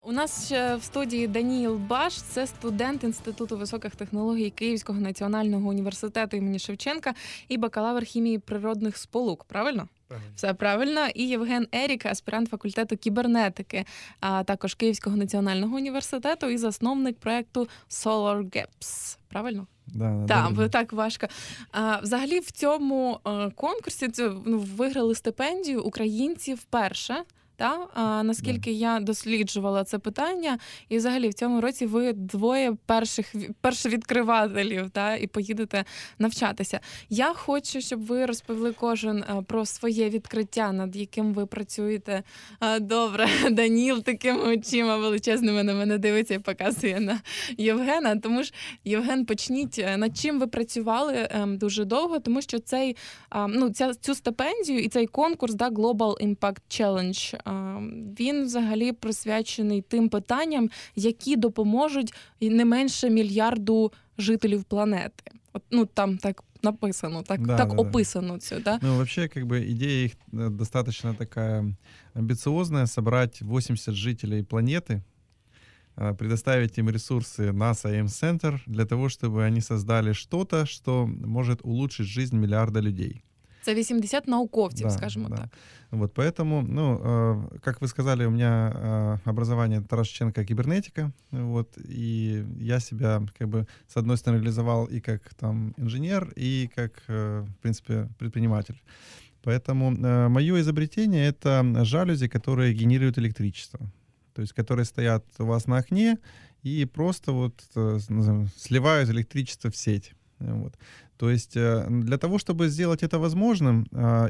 У нас ще в студії Даніїл Баш, це студент Інституту високих технологій Київського національного університету імені Шевченка і бакалавр хімії природних сполук, правильно? Все правильно. І Євген Ерік, аспірант факультету кібернетики, а також Київського національного університету і засновник проєкту Solar Gaps. Правильно? Так важко. Взагалі в цьому конкурсі виграли стипендію українці вперше. Наскільки я досліджувала це питання, і взагалі в цьому році ви двоє першовідкривателів, і поїдете навчатися. Я хочу, щоб ви розповіли кожен про своє відкриття, над яким ви працюєте. Добре, Даніл такими очима величезними на мене дивиться і показує на Євгена. Тому ж, Євген, почніть, над чим ви працювали дуже довго, тому що цю стипендію і цей конкурс, Global Impact Challenge, він взагалі присвячений тим питанням, які допоможуть не менше мільярду жителів планети. Там так написано, описано це, да? Вообще, идея их достаточно такая амбициозная, собрать 80 жителей планеты, предоставить им ресурсы NASA и M-Center для того, чтобы они создали что-то, что может улучшить жизнь миллиарда людей. Це 80 науковців, скажімо так. Вот поэтому, как вы сказали, у меня образование Тарас-Шевченко кибернетика, и я себя, с одной стороны, реализовал и как инженер, и как, в принципе, предприниматель. Поэтому мое изобретение — это жалюзи, которые генерируют электричество, то есть которые стоят у вас на окне и просто сливают электричество в сеть. То есть для того, чтобы сделать это возможным,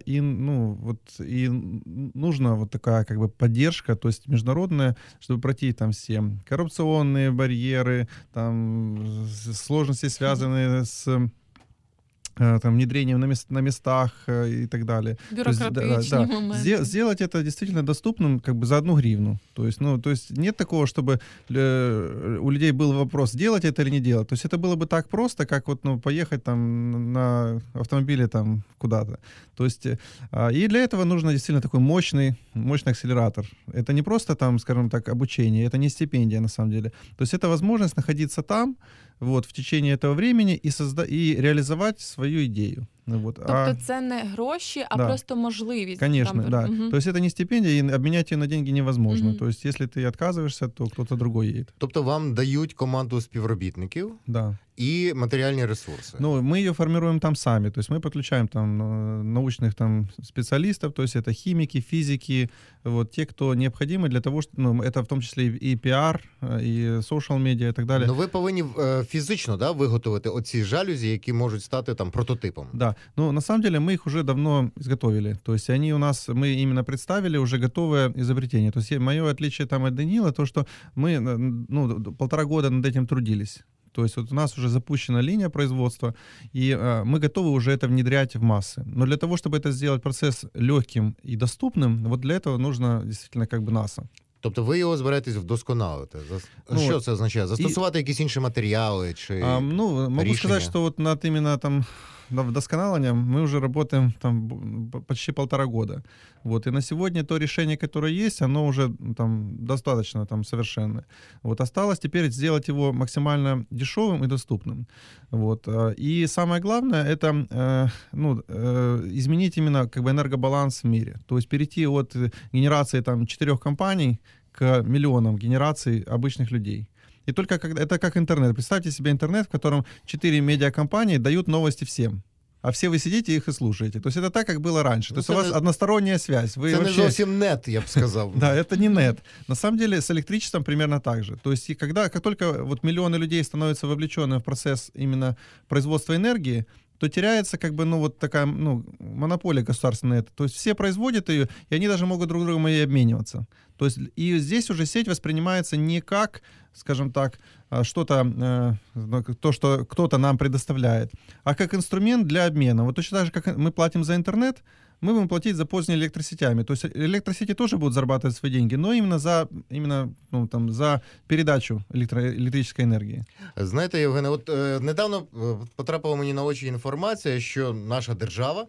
и нужна такая поддержка, то есть международная, чтобы пройти все коррупционные барьеры, сложности, связанные с внедрением на местах и так далее. Бюрократичные моменты. Сделать это действительно доступным за 1 гривну. То есть нет такого, чтобы у людей был вопрос, делать это или не делать. То есть это было бы так просто, как поехать на автомобиле куда-то. То есть и для этого нужно действительно такой мощный акселератор. Это не просто скажем так, обучение, это не стипендия на самом деле. То есть это возможность находиться там, в течение этого времени и реализовать свою идею. Тобто це не гроші, а просто можливість. Конечно, да. То есть это не стипендия, и обменять ее на деньги невозможно. То есть если ты отказываешься, то кто-то другой едет. Тобто вам дають команду співробітників і матеріальні ресурси? Мы ее формируем там сами. То есть мы подключаем научных специалистов, то есть это химики, физики, те, кто необходимы для того, что, это в том числе и пиар, и social media и так далее. Ви повинні фізично, виготовити оці жалюзі, які можуть стати прототипом. Да. На самом деле мы их уже давно изготовили. То есть они у нас, мы именно представили уже готовое изобретение. То есть мое отличие от Данила, то, что мы 1,5 года над этим трудились. То есть у нас уже запущена линия производства, и мы готовы уже это внедрять в массы. Но для того, чтобы это сделать процесс легким и доступным, для этого нужно действительно NASA. Тобто ви його збираєтесь вдосконалити? Що це означає? Застосувати якісь інші матеріали чи могу сказать, что над именно вдосконаливанием мы уже работаем почти 1,5 года. И на сегодня то решение, которое есть, оно уже достаточно совершенное. Осталось теперь сделать его максимально дешевым и доступным. И самое главное — это изменить именно энергобаланс в мире. То есть перейти от генерации 4 компаний к миллионам генераций обычных людей. И только это как интернет. Представьте себе интернет, в котором 4 медиакомпании дают новости всем. А все вы сидите их и слушаете. То есть это так, как было раньше. То есть у вас односторонняя связь. Это не совсем нет, я бы сказал. Да, это не нет. На самом деле с электричеством примерно так же. То есть как только миллионы людей становятся вовлечены в процесс именно производства энергии, то теряется такая монополия государственная. То есть все производят ее, и они даже могут друг другом ей обмениваться. То есть и здесь уже сеть воспринимается не как, скажем так, что-то, то, что кто-то нам предоставляет, а как инструмент для обмена. Точно так же, как мы платим за интернет, мы будем платить за пользование электросетями. То есть электросети тоже будут зарабатывать свои деньги, но именно за передачу електричної енергії. Знаєте, Євгене, недавно потрапила мені на очі інформація, що наша держава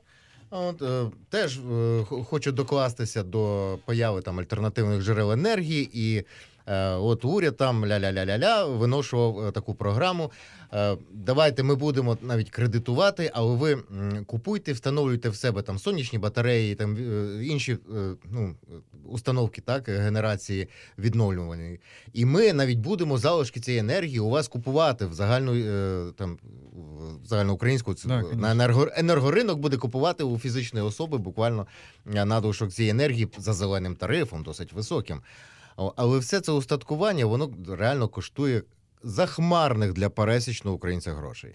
теж хоче докластися до появи альтернативних джерел енергії і От уряд там ля-ля-ля-ля-ля виношував таку програму. Давайте ми будемо навіть кредитувати, але ви купуйте, встановлюйте в себе там сонячні батареї, там інші установки, так, генерації відновлюваної. І ми навіть будемо залишки цієї енергії у вас купувати в загальноукраїнську, на енергоринок буде купувати у фізичної особи буквально надлишок цієї енергії за зеленим тарифом, досить високим. Але все це устаткування, воно реально коштує захмарних для пересічного українця грошей.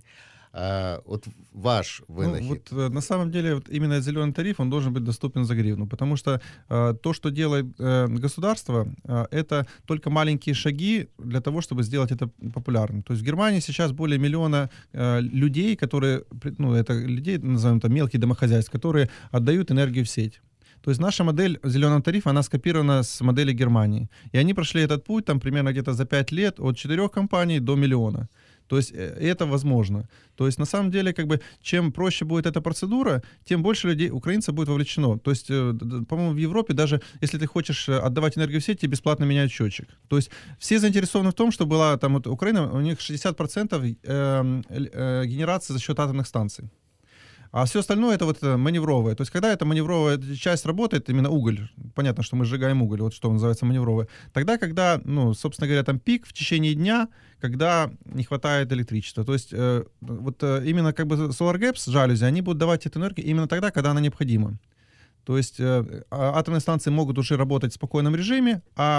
Вот ваш вынаход. На самом деле, именно зеленый тариф, он должен быть доступен за гривну, потому что то, что делает государство, это только маленькие шаги для того, чтобы сделать это популярным. То есть в Германии сейчас более миллиона людей, которые, это людей, назовем там, мелкие домохозяйств, которые отдают энергию в сеть. То есть наша модель зеленого тарифа, она скопирована с модели Германии. И они прошли этот путь там примерно где-то за 5 лет от 4 компаний до миллиона. То есть это возможно. То есть на самом деле, чем проще будет эта процедура, тем больше людей, украинцев будет вовлечено. То есть, по-моему, в Европе даже, если ты хочешь отдавать энергию в сеть, тебе бесплатно меняют счетчик. То есть все заинтересованы в том, что была там Украина, у них 60% генерации за счет атомных станций. А все остальное это маневровое. То есть когда эта маневровая часть работает, именно уголь, понятно, что мы сжигаем уголь, вот что называется маневровое, тогда, когда, собственно говоря, там пик в течение дня, когда не хватает электричества. То есть именно Solar Gaps, жалюзи, они будут давать эту энергию именно тогда, когда она необходима. То есть атомные станции могут уже работать в спокойном режиме, а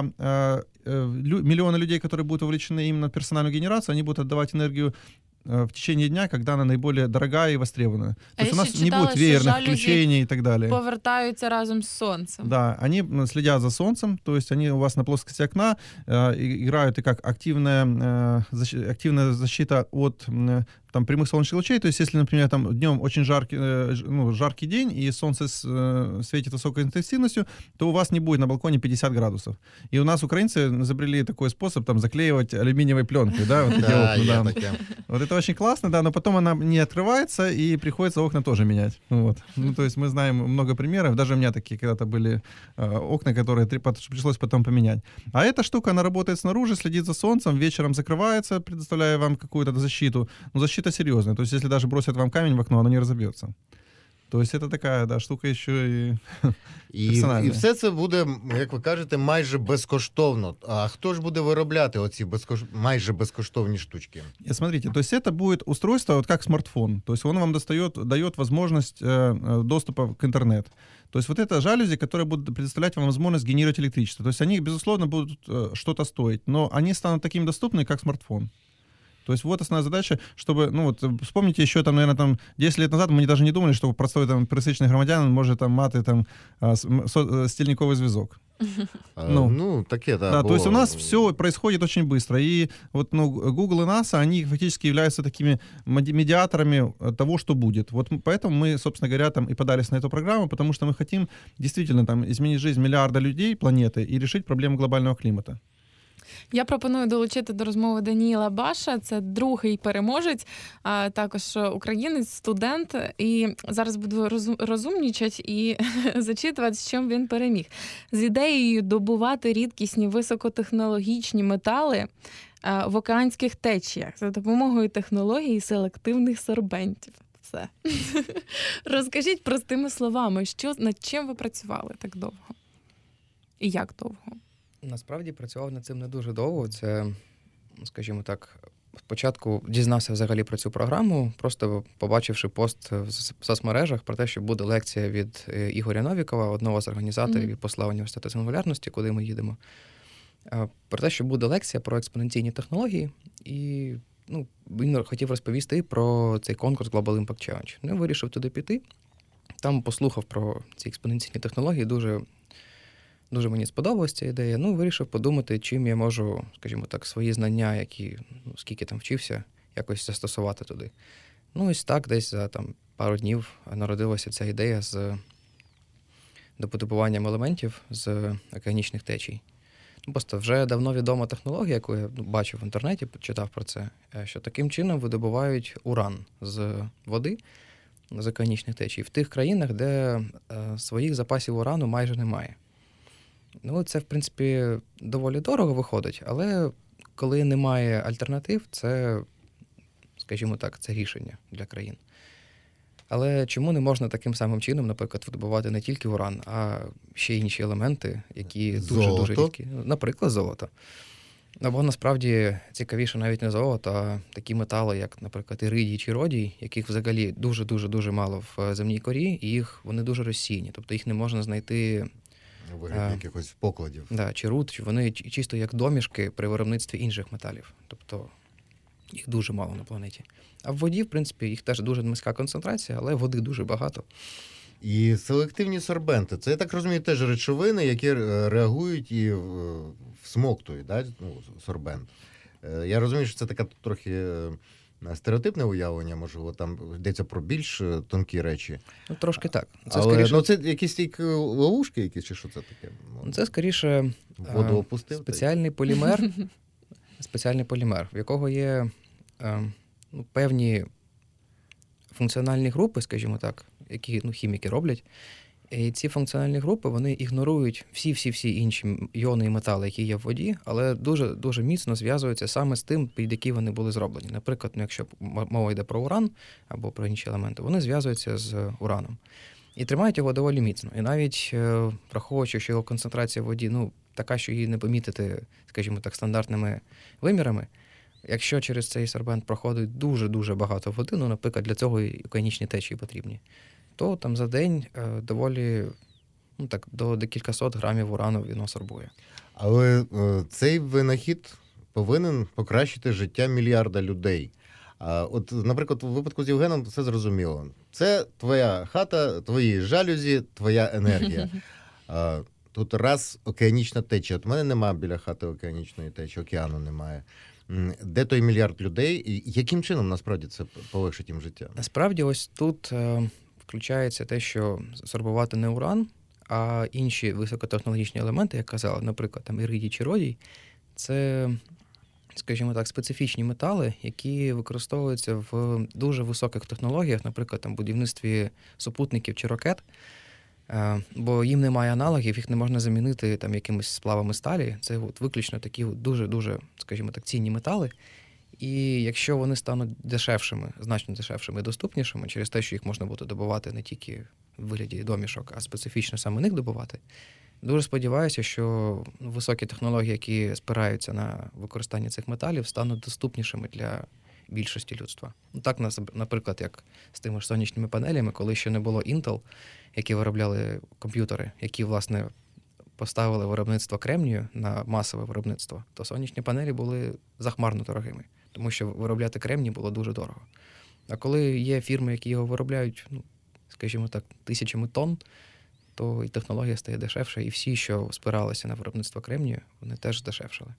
миллионы людей, которые будут вовлечены именно в персональную генерацию, они будут отдавать энергию в течение дня, когда она наиболее дорогая и востребованная. То есть у нас не будет веерных включений и так далее. Повертаются разом с солнцем. Да, они следят за солнцем, то есть они у вас на плоскости окна играют и как активная защита от там, прямых солнечных лучей. То есть если, например, там днем очень жаркий день и солнце светит высокой интенсивностью, то у вас не будет на балконе 50 градусов. И у нас украинцы изобрели такой способ там заклеивать алюминиевой пленкой, да, вот эти окна, да. Вот это очень классно, да, но потом она не открывается, и приходится окна тоже менять. Вот. То есть мы знаем много примеров, даже у меня такие когда-то были окна, которые пришлось потом поменять. А эта штука, она работает снаружи, следит за солнцем, вечером закрывается, предоставляя вам какую-то защиту. Но защита серьезная, то есть если даже бросят вам камень в окно, оно не разобьется. То есть це така штука ще і все це буде, як ви кажете, майже безкоштовно. А хто ж буде виробляти оці майже безкоштовні штучки? Смотрите, то есть это будет устройство вот как смартфон. То есть он вам дает возможность доступа к интернету. То есть вот это жалюзи, которые будут предоставлять вам возможность генерировать электричество. То есть они, безусловно, будут что-то стоить, но они станут такими доступными, как смартфон. То есть вот основная задача, чтобы, вспомните еще, там, наверное, там 10 лет назад мы даже не думали, что простой там пересечний громадянин может там мати там стільниковий зв'язок. Таке, да. Да, то есть у нас все происходит очень быстро. И вот, Google и NASA, они фактически являются такими медиаторами того, что будет. Вот поэтому мы, собственно говоря, там и подались на эту программу, потому что мы хотим действительно там изменить жизнь миллиарда людей планеты и решить проблему глобального климата. Я пропоную долучити до розмови Даніїла Баша. Це другий переможець, а також українець, студент. І зараз буду розумнічати і зачитувати, з чим він переміг. З ідеєю добувати рідкісні високотехнологічні метали в океанських течіях за допомогою технології селективних сорбентів. Все. Розкажіть простими словами, над чим ви працювали так довго? І як довго? Насправді працював над цим не дуже довго. Це, скажімо так, спочатку дізнався взагалі про цю програму, просто побачивши пост в соцмережах про те, що буде лекція від Ігоря Новікова, одного з організаторів і посла університету сингулярності, куди ми їдемо. Про те, що буде лекція про експоненційні технології, і він хотів розповісти про цей конкурс Global Impact Challenge. Я вирішив туди піти, там послухав про ці експоненційні технології, Дуже мені сподобалася ця ідея. Вирішив подумати, чим я можу, скажімо так, свої знання, які, скільки там вчився, якось застосувати туди. Ось так, десь за пару днів народилася ця ідея з допотипуванням елементів з океанічних течій. Просто вже давно відома технологія, яку я бачив в інтернеті, читав про це, що таким чином видобувають уран з води, з океанічних течій, в тих країнах, де своїх запасів урану майже немає. Ну, це, в принципі, доволі дорого виходить, але коли немає альтернатив, це, скажімо так, це рішення для країн. Але чому не можна таким самим чином, наприклад, видобувати не тільки уран, а ще інші елементи, які дуже-дуже рідкі? Наприклад, золото. Або насправді цікавіше навіть не золото, а такі метали, як, наприклад, іридій чи родій, яких взагалі дуже-дуже-дуже мало в земній корі, і вони дуже розсіяні. Тобто їх не можна знайти У вигляді якихось покладів. Да, чи руд, чи вони чисто як домішки при виробництві інших металів. Тобто їх дуже мало на планеті. А в воді, в принципі, їх теж дуже низька концентрація, але води дуже багато. І селективні сорбенти. Це, я так розумію, теж речовини, які реагують і всмоктують, да? Ну, сорбент. Я розумію, що це таке трохи стереотипне уявлення, можливо, там йдеться про більш тонкі речі. Ну, трошки так. Це, Але, скоріше, це якісь ловушки, якісь, чи що це таке? це скоріше Воду опустив? спеціальний полімер, в якого є певні функціональні групи, скажімо так, які хіміки роблять. І ці функціональні групи, вони ігнорують всі інші іони і метали, які є в воді, але дуже міцно зв'язуються саме з тим, під які вони були зроблені. Наприклад, якщо мова йде про уран або про інші елементи, вони зв'язуються з ураном. І тримають його доволі міцно. І навіть враховуючи, що його концентрація в воді така, що її не помітити, скажімо так, стандартними вимірами, якщо через цей сорбент проходить дуже-дуже багато води, наприклад, для цього і океанічні течії потрібні, то там за день доволі до декількасот грамів урану він сорбує. Але цей винахід повинен покращити життя мільярда людей. От, наприклад, у випадку з Євгеном все зрозуміло. Це твоя хата, твої жалюзі, твоя енергія. Тут раз океанічна течія. От у мене немає біля хати океанічної течії, океану немає. Де той мільярд людей? І яким чином, насправді, це полегшить їм життя? Насправді, ось тут включається те, що сорбувати не уран, а інші високотехнологічні елементи, як казали, наприклад, там іридій чи родій, це, скажімо так, специфічні метали, які використовуються в дуже високих технологіях, наприклад, там будівництві супутників чи ракет, бо їм немає аналогів, їх не можна замінити там якимись сплавами сталі. Це виключно такі дуже-дуже, скажімо так, цінні метали. І якщо вони стануть дешевшими, значно дешевшими і доступнішими, через те, що їх можна буде добувати не тільки в вигляді домішок, а специфічно саме них добувати, дуже сподіваюся, що високі технології, які спираються на використання цих металів, стануть доступнішими для більшості людства. Так, наприклад, як з тими ж сонячними панелями, коли ще не було Intel, які виробляли комп'ютери, які, власне, поставили виробництво кремнію на масове виробництво, то сонячні панелі були захмарно дорогими, тому що виробляти кремній було дуже дорого. А коли є фірми, які його виробляють, скажімо так, тисячами тонн, то і технологія стає дешевша, і всі, що спиралися на виробництво кремнію, вони теж здешевшали.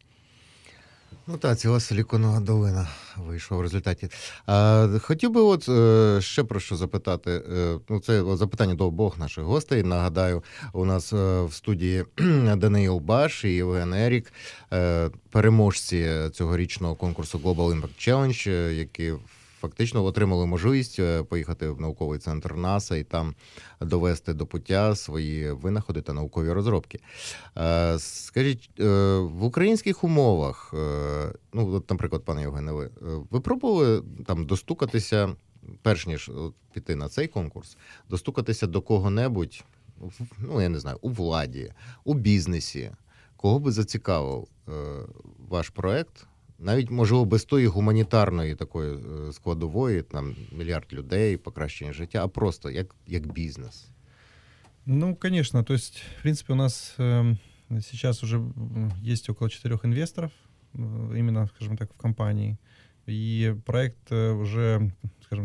Так, ціла Силіконова долина вийшла в результаті. Хотів би ще про що запитати. Це запитання до обох наших гостей. Нагадаю, у нас в студії Даниїл Баш і Євген Ерік, переможці цьогорічного конкурсу Global Impact Challenge, які фактично отримали можливість поїхати в науковий центр НАСА і там довести до пуття свої винаходи та наукові розробки. Скажіть, в українських умовах, наприклад, пане Євгене, ви пробували там достукатися, перш ніж піти на цей конкурс, достукатися до кого-небудь, я не знаю, у владі, у бізнесі, кого би зацікавив ваш проект? Навіть, можливо, без тої гуманітарної такої складової, там, мільярд людей, покращення життя, а просто як бізнес. Конечно. То есть, в принципе, у нас сейчас уже есть около 4 инвесторов, именно, скажем так, в компании. И проект уже, скажем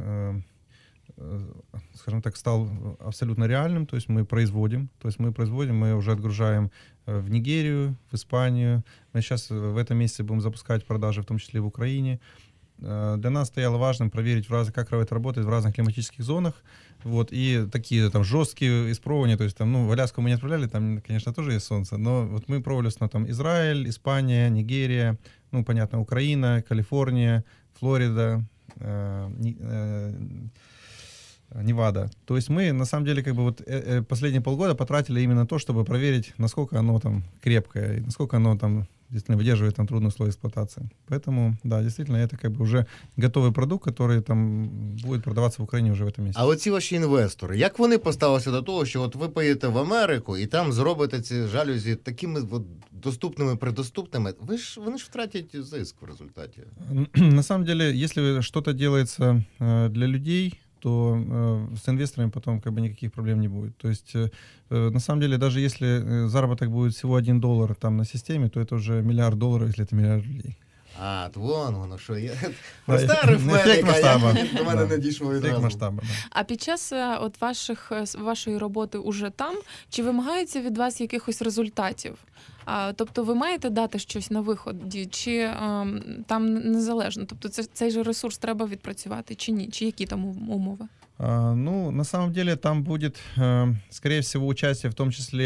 так, стал абсолютно реальным. То есть мы производим, мы уже отгружаем в Нигерию, в Испанию. Мы сейчас в этом месяце будем запускать продажи, в том числе в Украине. Для нас стояло важным проверить, как это работает в разных климатических зонах. И такие там жесткие испробования, то есть там, в Аляску мы не отправляли, там, конечно, тоже есть солнце, но мы пробовали там Израиль, Испания, Нигерия, понятно, Украина, Калифорния, Флорида, Невада. То есть мы, на самом деле, как бы вот последние полгода потратили именно на то, чтобы проверить, насколько оно там крепкое, и насколько оно там действительно выдерживает там трудные условия эксплуатации. Поэтому, да, действительно, это как бы уже готовый продукт, который там будет продаваться в Україні вже в этом месяце. А оці ваші інвестори, як вони поставилися до того, що от ви поїдете в Америку і там зробите ці жалюзі такими от доступними, предоступними, вони ж втратять зиск в результаті. На самом деле, если что-то делается для людей, то с инвесторами потом как бы никаких проблем не будет. То есть, на самом деле, даже если заработок будет всего $1 там на системе, то это уже $1 миллиард, если это миллиард людей. А, вон воно, що є. Да, Проста ефект арифметика, масштабу. до мене Да. не дійшло Ефект відразу. масштабу, да. А під час от вашої роботи уже там, чи вимагається від вас якихось результатів? Тобто ви маєте дати щось на виході, чи там незалежно? Тобто цей же ресурс треба відпрацювати, чи ні? Чи які там умови? Ну, на самом деле, там будет, скорее всего, участие в том числе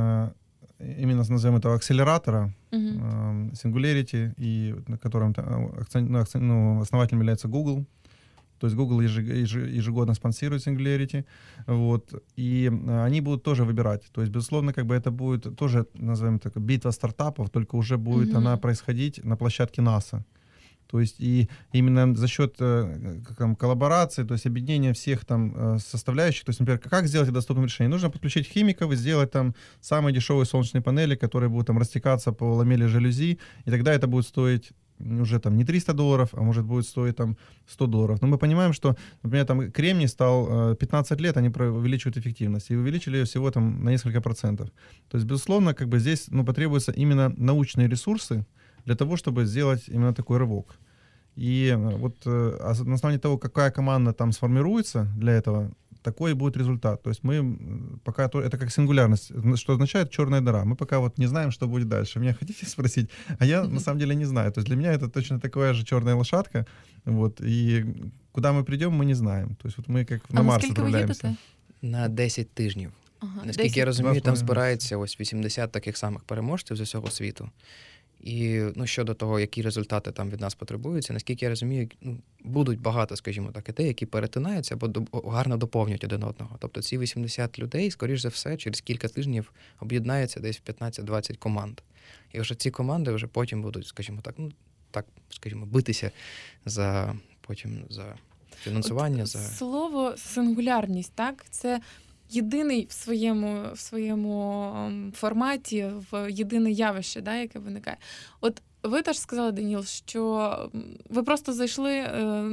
именно, назовем это, акселератора, Singularity, и на котором основателем является Google. То есть Google ежегодно спонсирует Singularity, вот, и они будут тоже выбирать. То есть, безусловно, как бы это будет тоже, назовем так, битва стартапов, только уже будет она происходить на площадке НАСА. То есть и именно за счет там, коллаборации, то есть объединения всех там составляющих, то есть, например, как сделать это доступным решением? Нужно подключить химиков и сделать там самые дешевые солнечные панели, которые будут там растекаться по ламелле жалюзи, и тогда это будет стоить уже там не $300, а может будет стоить там $100. Но мы понимаем, что, например, там кремний стал 15 лет, они увеличивают эффективность, и увеличили ее всего там на несколько процентов. То есть, безусловно, как бы здесь потребуются именно научные ресурсы для того, чтобы сделать именно такой рывок. И вот на основании того, какая команда там сформируется для этого, такой будет результат. То есть мы пока... Это как сингулярность, что означает черная дыра. Мы пока вот не знаем, что будет дальше. Меня хотите спросить? А я на самом деле не знаю. То есть для меня это точно такая же черная лошадка. Вот, и куда мы придем, мы не знаем. То есть вот мы как на Марс отправляемся. На 10 тижнів. Ага, Наскільки я розумію, там 2,5 збирається ось 80 таких самих переможців з усього світу. І щодо того, які результати там від нас потребуються, наскільки я розумію, будуть багато, скажімо так, ідей, які перетинаються або гарно доповнюють один одного. Тобто ці 80 людей, скоріш за все, через кілька тижнів об'єднаються десь в 15-20 команд. І вже ці команди вже потім будуть, скажімо так, битися за фінансування. Слово сингулярність, так? Це єдиний в своєму форматі, в єдине явище, да, яке виникає. От ви теж сказали, Даніл, що ви просто зайшли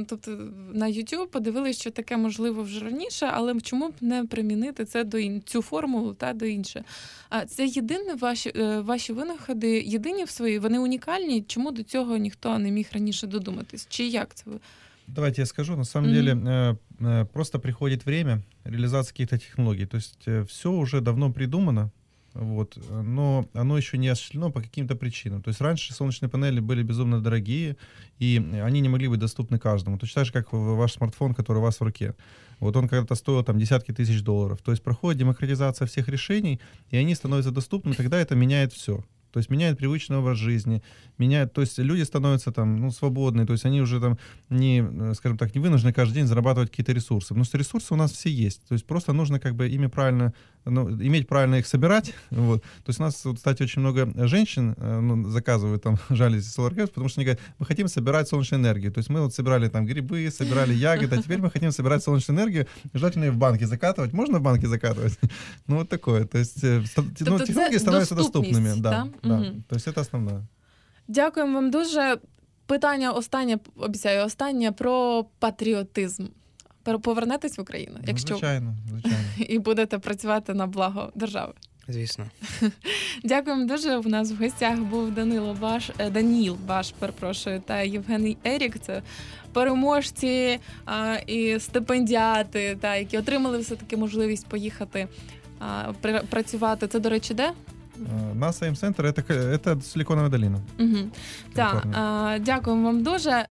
на YouTube, подивилися, що таке можливо вже раніше, але чому б не примінити це цю формулу до іншої? А це єдині ваші винаходи, єдині в своїй, вони унікальні, чому до цього ніхто не міг раніше додуматись? Чи як це ви? Давайте я скажу. На самом деле просто приходит время реализации каких-то технологий. То есть все уже давно придумано, вот, но оно еще не осуществлено по каким-то причинам. То есть раньше солнечные панели были безумно дорогие, и они не могли быть доступны каждому. Точно так же, как ваш смартфон, который у вас в руке. Вот он когда-то стоил там десятки тысяч $. То есть проходит демократизация всех решений, и они становятся доступными, тогда это меняет все. То есть меняет привычный образ жизни, то есть люди становятся там, свободные, то есть они уже там не, скажем так, не вынуждены каждый день зарабатывать какие-то ресурсы. Потому что ресурсы у нас все есть. То есть просто нужно как бы ими правильно, иметь правильно их собирать. Вот. То есть у нас, кстати, очень много женщин заказывают там жалюзи Solar Caps, потому что они говорят, мы хотим собирать солнечную энергию. То есть мы вот собирали там грибы, собирали ягоды, а теперь мы хотим собирать солнечную энергию, желательно ее в банке закатывать. Можно в банке закатывать? Вот такое. То есть технологии становятся доступными. Да. Да, то есть це основне. Дякуємо вам дуже. Питання останнє про патріотизм. Повернетесь в Україну, якщо Звичайно. і будете працювати на благо держави. Звісно. Дякуємо дуже. У нас в гостях був Даніл Баш, та Євгеній Ерік. Це переможці і стипендіати, які отримали все-таки можливість поїхати працювати. Це, до речі, де? NASA M Center — это Силиконовая долина. Так, дякуємо вам дуже.